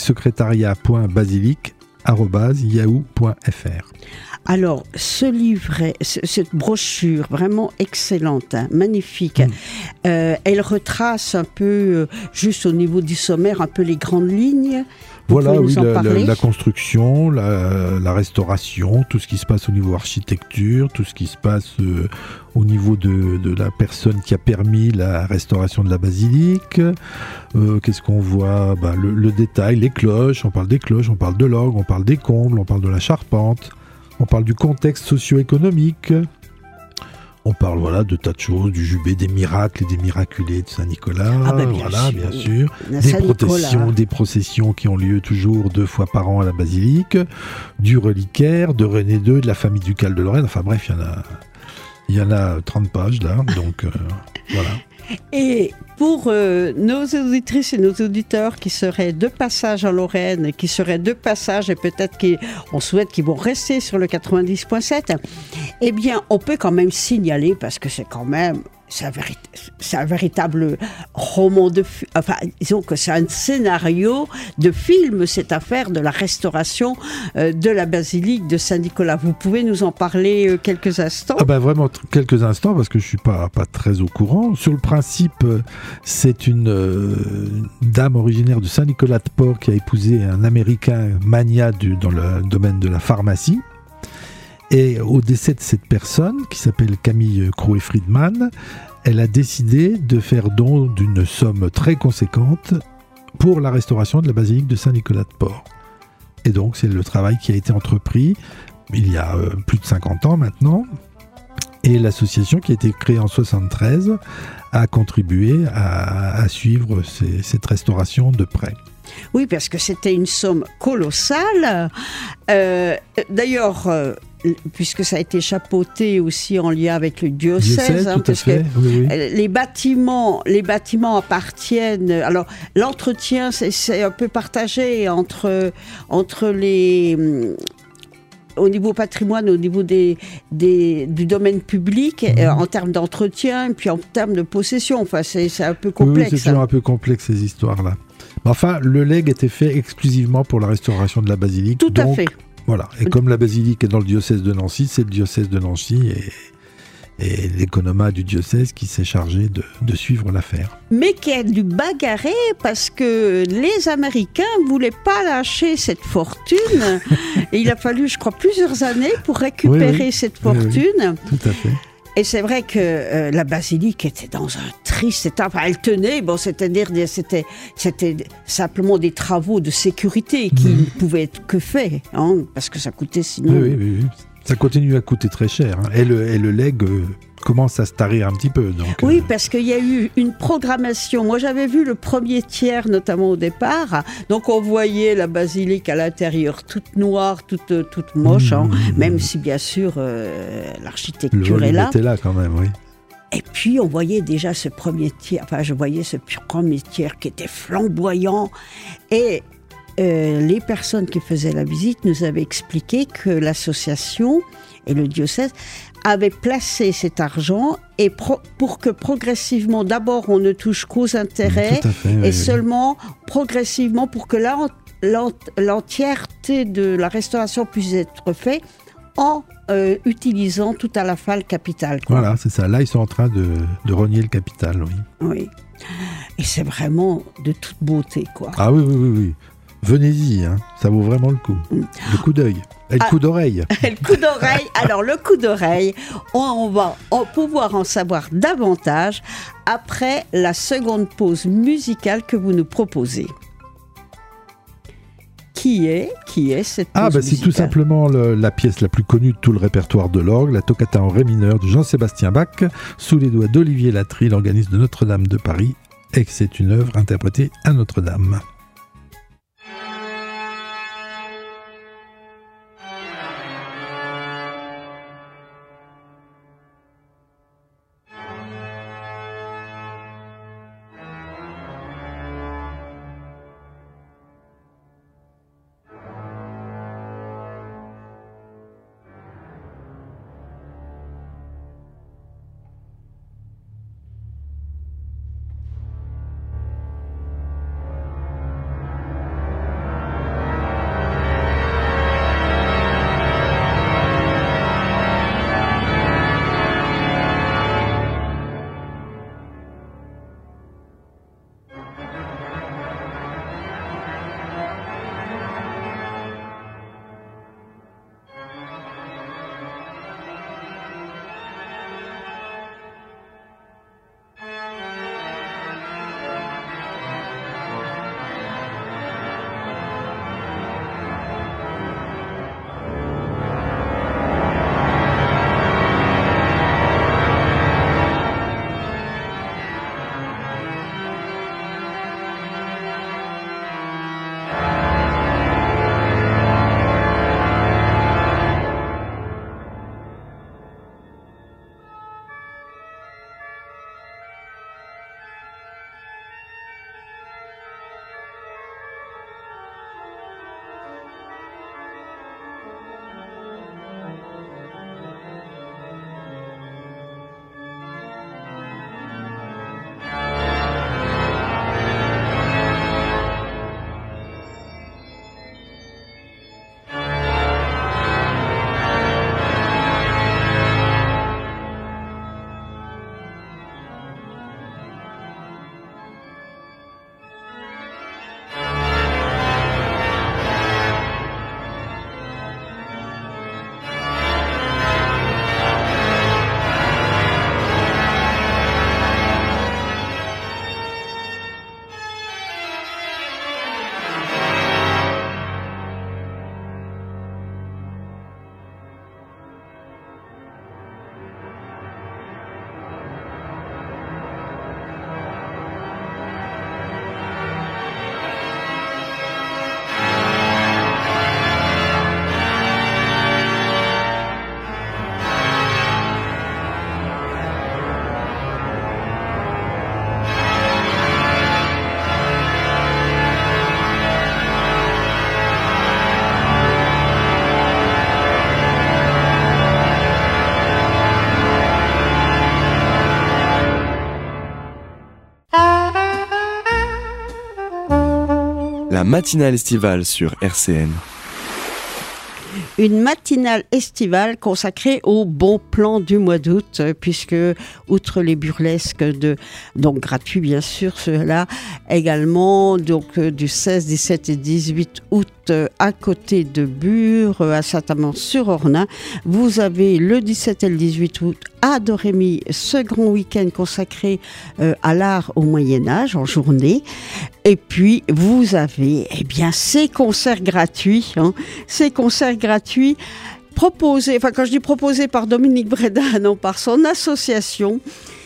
secrétariat.basilique@yahoo.fr. Alors, ce livret, cette brochure vraiment excellente, hein, magnifique, elle retrace un peu, juste au niveau du sommaire, un peu les grandes lignes. Voilà, oui, la construction, la restauration, tout ce qui se passe au niveau architecture, tout ce qui se passe au niveau de la personne qui a permis la restauration de la basilique. Qu'est-ce qu'on voit ? Le détail, les cloches, on parle des cloches, on parle de l'orgue, on parle des combles, on parle de la charpente, on parle du contexte socio-économique. On parle de tas de choses, du jubé, des miracles et des miraculés de Saint-Nicolas, bien sûr. Des processions qui ont lieu toujours 2 fois par an à la basilique, du reliquaire, de René II, de la famille ducale de Lorraine. Enfin bref, il y en a 30 pages là, donc voilà. Et pour nos auditrices et nos auditeurs qui seraient de passage en Lorraine, qui seraient de passage et peut-être qu'on souhaite qu'ils vont rester sur le 90.7, eh bien, on peut quand même signaler, parce que c'est quand même... C'est un véritable roman disons que c'est un scénario de film, cette affaire de la restauration de la basilique de Saint-Nicolas. Vous pouvez nous en parler quelques instants ? Vraiment quelques instants, parce que je ne suis pas très au courant. Sur le principe, c'est une dame originaire de Saint-Nicolas-de-Port qui a épousé un Américain magnat dans le domaine de la pharmacie. Et au décès de cette personne, qui s'appelle Camille Crouet-Friedman, elle a décidé de faire don d'une somme très conséquente pour la restauration de la basilique de Saint-Nicolas-de-Port. Et donc, c'est le travail qui a été entrepris il y a plus de 50 ans maintenant. Et l'association, qui a été créée en 1973, a contribué à suivre cette restauration de près. Oui, parce que c'était une somme colossale. D'ailleurs, puisque ça a été chapeauté aussi en lien avec le diocèse, parce que les bâtiments appartiennent. Alors, l'entretien, c'est un peu partagé entre les. Au niveau patrimoine, au niveau du domaine public, en termes d'entretien, puis en termes de possession. Enfin, c'est un peu complexe. Oui, c'est toujours un peu complexe, ces histoires-là. Enfin, le legs était fait exclusivement pour la restauration de la basilique. Tout à fait. Voilà. Et comme la basilique est dans le diocèse de Nancy, c'est le diocèse de Nancy et l'économat du diocèse qui s'est chargé de suivre l'affaire. Mais qui a dû bagarrer parce que les Américains ne voulaient pas lâcher cette fortune. Et il a fallu, je crois, plusieurs années pour récupérer cette fortune. Oui, tout à fait. Et c'est vrai que la basilique était dans un triste état. Enfin, elle tenait, c'est-à-dire c'était simplement des travaux de sécurité qui ne pouvaient être que faits, parce que ça coûtait sinon... Oui. Ça continue à coûter très cher. Et le legs commence à se tarir un petit peu. Donc, oui, parce qu'il y a eu une programmation. Moi, j'avais vu le premier tiers, notamment au départ. Donc, on voyait la basilique à l'intérieur toute noire, toute moche, même si, bien sûr, l'architecture est là. Le était là quand même, oui. Et puis, on voyait déjà ce premier tiers. Enfin, je voyais ce premier tiers qui était flamboyant. Et les personnes qui faisaient la visite nous avaient expliqué que l'association et le diocèse avaient placé cet argent et pour que progressivement, d'abord on ne touche qu'aux intérêts et seulement progressivement pour que l'entièreté de la restauration puisse être faite en utilisant tout à la fois le capital. Voilà, c'est ça. Là, ils sont en train de rogner le capital, oui. Oui. Et c'est vraiment de toute beauté, quoi. Ah oui. Venez-y, ça vaut vraiment le coup. Le coup d'œil. Et le coup d'oreille. Le coup d'oreille. Alors, le coup d'oreille, on va pouvoir en savoir davantage après la seconde pause musicale que vous nous proposez. Qui est cette pause musicale ? C'est tout simplement la pièce la plus connue de tout le répertoire de l'orgue, la toccata en ré mineur de Jean-Sébastien Bach, sous les doigts d'Olivier Latry, l'organiste de Notre-Dame de Paris, et que c'est une œuvre interprétée à Notre-Dame. La matinale estivale sur RCN. une matinale estivale consacrée au bon plan du mois d'août, puisque, outre les burlesques, donc gratuits bien sûr, ceux-là, également donc, du 16, 17 et 18 août, à côté de Bure, à Saint-Amand-sur-Ornain. Vous avez le 17 et le 18 août à Domremy ce grand week-end consacré à l'art au Moyen-Âge en journée. Et puis, vous avez ces concerts gratuits. Ces concerts gratuits proposés, enfin quand je dis proposés par Dominique Bréda, non, par son association.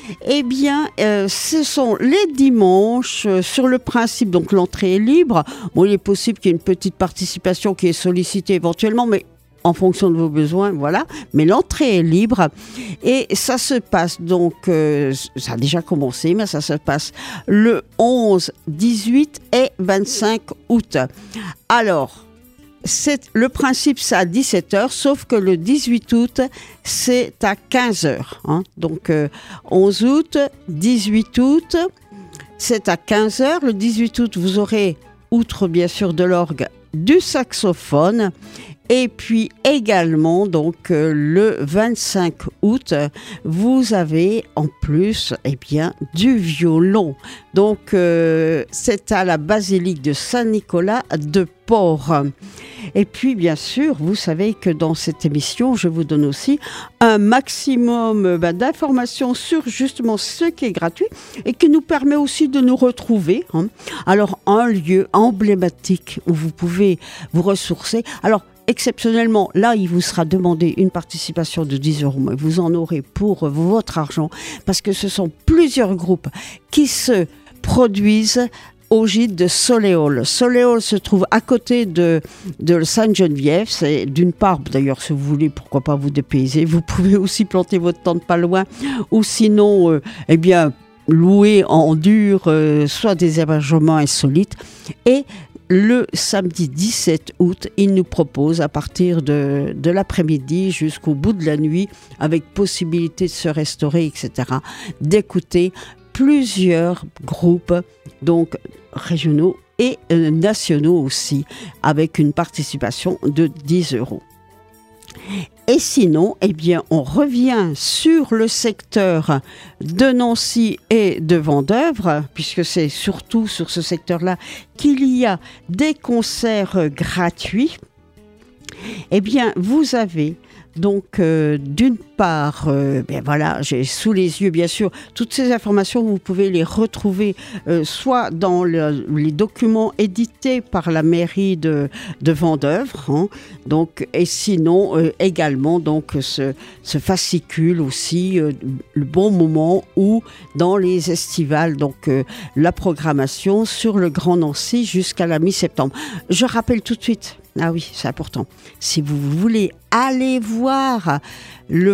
Ce sont les dimanches, sur le principe, donc l'entrée est libre. Bon, il est possible qu'il y ait une petite participation qui est sollicitée éventuellement, mais en fonction de vos besoins, voilà. Mais l'entrée est libre et ça se passe donc, ça a déjà commencé, mais ça se passe le 11, 18 et 25 août. Alors, le principe, c'est à 17h, sauf que le 18 août, c'est à 15h. Donc, 11 août, 18 août, c'est à 15h. Le 18 août, vous aurez, outre bien sûr de l'orgue, du saxophone. Et puis également, donc, le 25 août, vous avez en plus, du violon. Donc, c'est à la basilique de Saint-Nicolas de Port. Et puis, bien sûr, vous savez que dans cette émission, je vous donne aussi un maximum d'informations sur justement ce qui est gratuit et qui nous permet aussi de nous retrouver. Alors, un lieu emblématique où vous pouvez vous ressourcer. Alors, exceptionnellement, là, il vous sera demandé une participation de 10 €, mais vous en aurez pour votre argent, parce que ce sont plusieurs groupes qui se produisent au gîte de Soleol. Soleol se trouve à côté de Sainte-Geneviève. C'est d'une part, d'ailleurs, si vous voulez, pourquoi pas vous dépayser, vous pouvez aussi planter votre tente pas loin, ou sinon, louer en dur, soit des hébergements insolites. Et le samedi 17 août, il nous propose à partir de l'après-midi jusqu'au bout de la nuit, avec possibilité de se restaurer, etc., d'écouter plusieurs groupes, donc régionaux et nationaux aussi, avec une participation de 10 €. Et sinon, on revient sur le secteur de Nancy et de Vendeuvre, puisque c'est surtout sur ce secteur-là qu'il y a des concerts gratuits. Vous avez donc d'une part, j'ai sous les yeux bien sûr toutes ces informations, vous pouvez les retrouver soit dans les documents édités par la mairie de Vendeuvre, donc, et sinon également donc ce fascicule aussi, le bon moment, ou dans les estivales, donc la programmation sur le Grand Nancy jusqu'à la mi-septembre. Je rappelle tout de suite, ah oui, c'est important. Si vous voulez aller voir le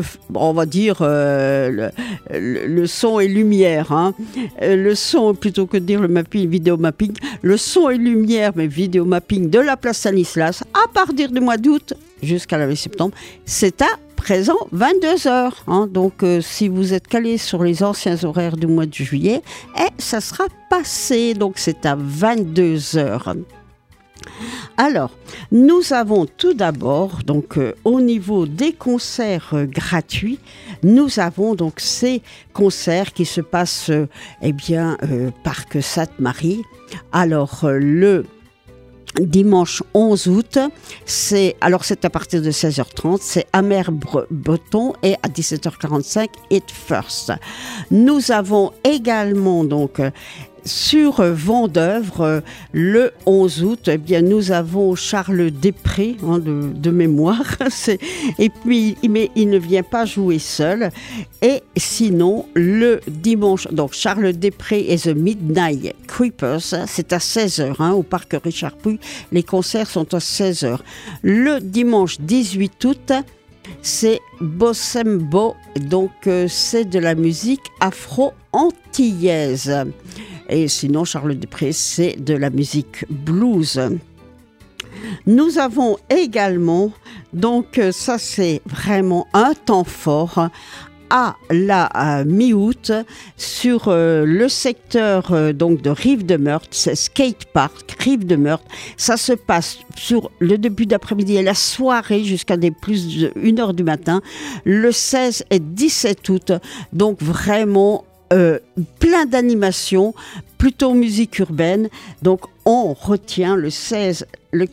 son et lumière, le son, plutôt que de dire le mapping, vidéo mapping, le son et lumière, mais vidéo mapping de la place Stanislas, à partir du mois d'août jusqu'à la mi-septembre, c'est à présent 22h. Donc, si vous êtes calé sur les anciens horaires du mois de juillet, ça sera passé. Donc, c'est à 22h. Alors, nous avons tout d'abord, donc au niveau des concerts gratuits, nous avons donc ces concerts qui se passent, Parc Sainte-Marie. Alors, le dimanche 11 août, c'est à partir de 16h30, c'est Amer-Breton, et à 17h45, It First. Nous avons également donc sur Vendeuvre, le 11 août, nous avons Charles Després, de mémoire, mais il ne vient pas jouer seul. Et sinon, le dimanche, donc Charles Després et The Midnight Creepers, c'est à 16h, au parc Richard Puy. Les concerts sont à 16h. Le dimanche 18 août, c'est Bossembo, donc c'est de la musique afro-antillaise. Et sinon, Charles Després, c'est de la musique blues. Nous avons également, donc ça c'est vraiment un temps fort, à la mi-août sur le secteur donc de Rive de Meurthe, c'est Skate Park, Rive de Meurthe. Ça se passe sur le début d'après-midi et la soirée jusqu'à des plus de 1h du matin, le 16 et 17 août. Donc vraiment plein d'animations, plutôt musique urbaine. Donc on retient le 16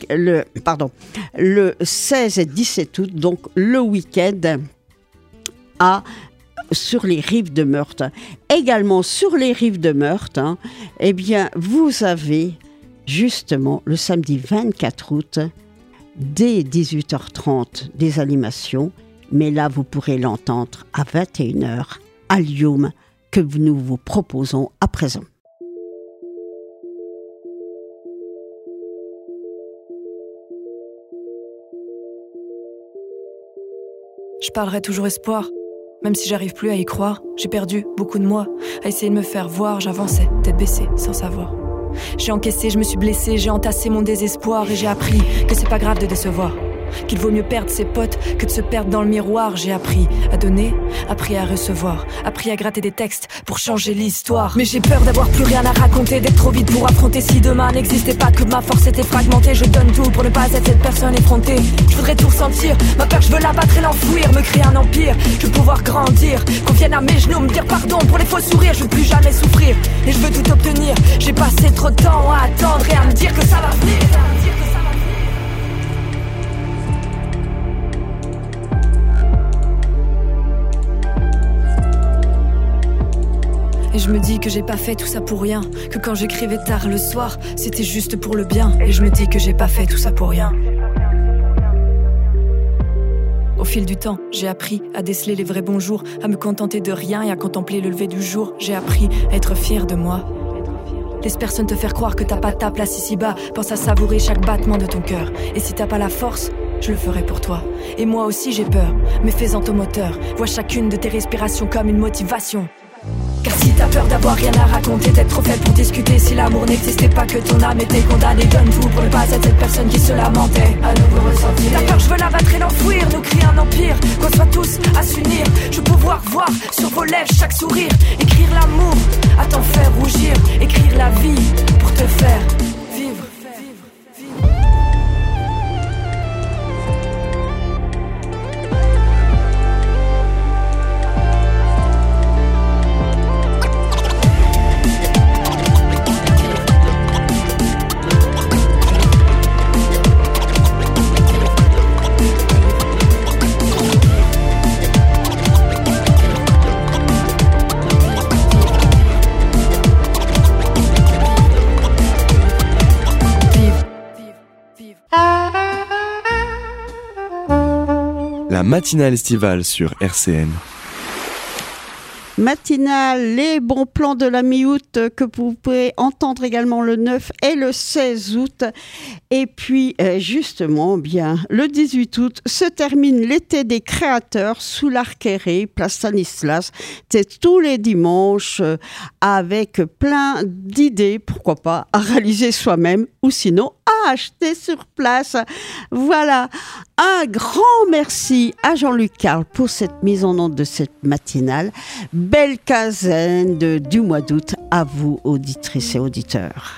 et 17 août, donc le week-end sur les rives de Meurthe. Également sur les rives de Meurthe, eh bien, vous avez justement le samedi 24 août, dès 18h30, des animations. Mais là, vous pourrez l'entendre à 21h à Lyoum, que nous vous proposons à présent. Je parlerai toujours espoir, même si j'arrive plus à y croire. J'ai perdu beaucoup de moi à essayer de me faire voir. J'avançais, tête baissée, sans savoir. J'ai encaissé, je me suis blessé, j'ai entassé mon désespoir et j'ai appris que c'est pas grave de décevoir. Qu'il vaut mieux perdre ses potes que de se perdre dans le miroir. J'ai appris à donner, appris à recevoir, appris à gratter des textes pour changer l'histoire. Mais j'ai peur d'avoir plus rien à raconter, d'être trop vite pour affronter. Si demain n'existait pas, que ma force était fragmentée, je donne tout pour ne pas être cette personne effrontée. Je voudrais tout ressentir, ma peur je veux la battre et l'enfouir, me créer un empire, je veux pouvoir grandir, qu'on vienne à mes genoux me dire pardon pour les faux sourires. Je veux plus jamais souffrir et je veux tout obtenir. J'ai passé trop de temps à attendre et à me dire que ça va venir. Et je me dis que j'ai pas fait tout ça pour rien, que quand j'écrivais tard le soir, c'était juste pour le bien. Et je me dis que j'ai pas fait tout ça pour rien. Au fil du temps, j'ai appris à déceler les vrais bons jours, à me contenter de rien et à contempler le lever du jour. J'ai appris à être fier de moi. Laisse personne te faire croire que t'as pas ta place ici-bas. Pense à savourer chaque battement de ton cœur. Et si t'as pas la force, je le ferai pour toi. Et moi aussi j'ai peur, mais fais-en ton moteur. Vois chacune de tes respirations comme une motivation. Car si t'as peur d'avoir rien à raconter, d'être trop faible pour discuter, si l'amour n'existait pas, que ton âme était condamnée, donne tout pour ne pas être cette personne qui se lamentait. À nouveau ressentir la peur, je veux la battre et l'enfouir, nous créer un empire, qu'on soit tous à s'unir. Je veux pouvoir voir sur vos lèvres chaque sourire, écrire l'amour à t'en faire rougir, écrire la vie pour te faire vivre. La matinale estivale sur RCN. Matinale, les bons plans de la mi-août que vous pouvez entendre également le 9 et le 16 août. Et puis, justement, bien, le 18 août se termine l'été des créateurs sous l'Arquéré, place Stanislas. C'est tous les dimanches avec plein d'idées, pourquoi pas, à réaliser soi-même ou sinon à acheter sur place. Voilà, un grand merci à Jean-Luc Carl pour cette mise en onde de cette matinale. Belle quinzaine du mois d'août à vous, auditrices et auditeurs.